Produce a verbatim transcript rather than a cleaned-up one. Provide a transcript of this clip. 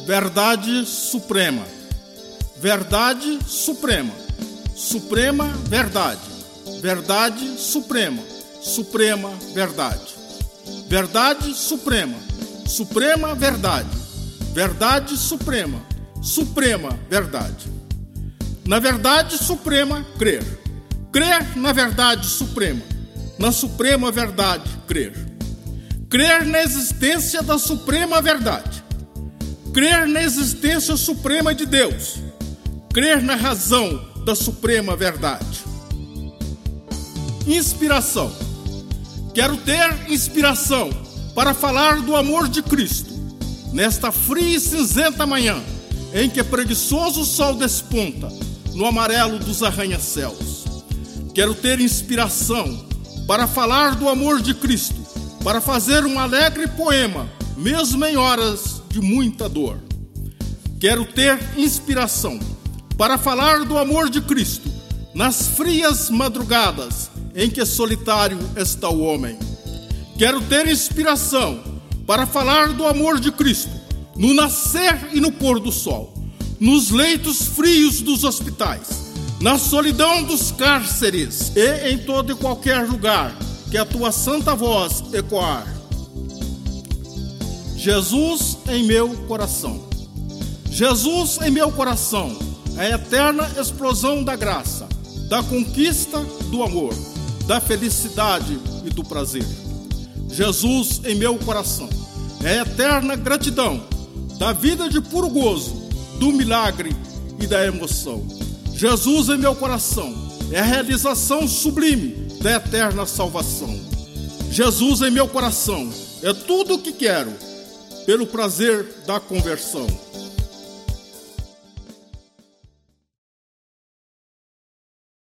Verdade suprema. Verdade suprema. Suprema verdade. Verdade suprema. Suprema verdade. Verdade suprema. Suprema verdade. Verdade suprema. Suprema verdade. Na verdade suprema, crer. Crer na verdade suprema. Na suprema verdade, crer. Crer na existência da suprema verdade. Crer na existência suprema de Deus. Crer na razão da suprema verdade. Inspiração. Quero ter inspiração para falar do amor de Cristo nesta fria e cinzenta manhã em que preguiçoso sol desponta no amarelo dos arranha-céus. Quero ter inspiração para falar do amor de Cristo, para fazer um alegre poema, mesmo em horas de muita dor. Quero ter inspiração para falar do amor de Cristo nas frias madrugadas em que solitário está o homem. Quero ter inspiração para falar do amor de Cristo no nascer e no pôr do sol, nos leitos frios dos hospitais, na solidão dos cárceres e em todo e qualquer lugar que a tua santa voz ecoar. Jesus em meu coração. Jesus em meu coração, a eterna explosão da graça, da conquista do amor, da felicidade e do prazer. Jesus em meu coração, é a eterna gratidão da vida de puro gozo, do milagre e da emoção. Jesus em meu coração, é a realização sublime da eterna salvação. Jesus em meu coração, é tudo o que quero, pelo prazer da conversão.